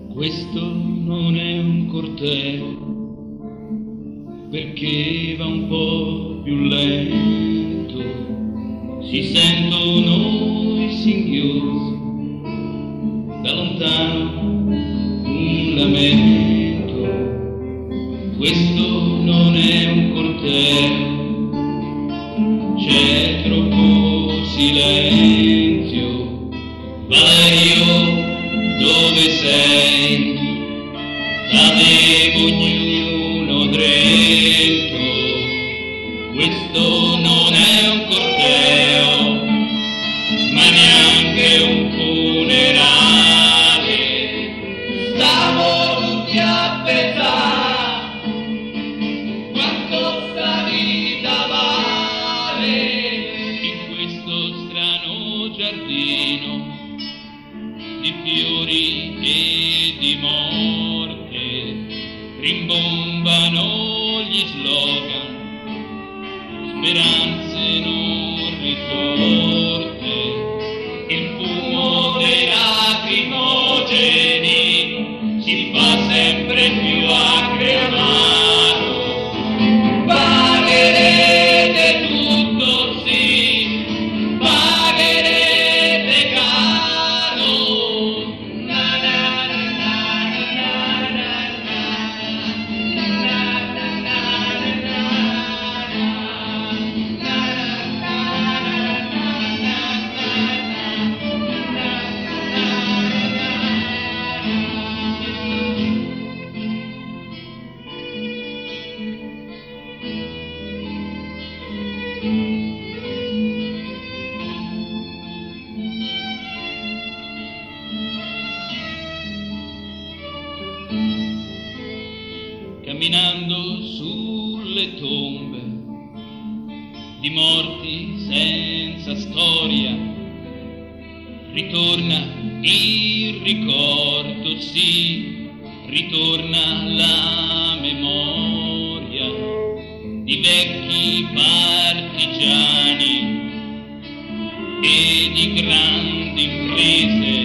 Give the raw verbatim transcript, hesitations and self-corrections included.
Questo non è un corteo, perché va un po' più lento, si sentono i singhiozzi, da lontano un lamento. Questo non è un corteo, c'è troppo silenzio. Valerio, dove sei? L'avevo ognuno dretto. Questo non è un corteo, ma neanche un funerale. Stavo tutti a pensare quanto sta vita vale in questo strano giardino di fiori e di morte. Rimbombano gli slogan, speranze non risorte, il fumo dei lacrimogeni si fa sempre più acre e amaro. Pagherete tutto, sì, pagherete caro. Na na na na na na na Camminando sulle tombe di morti senza storia, ritorna il ricordo, sì, ritorna la memoria di vecchi partigiani e di grandi imprese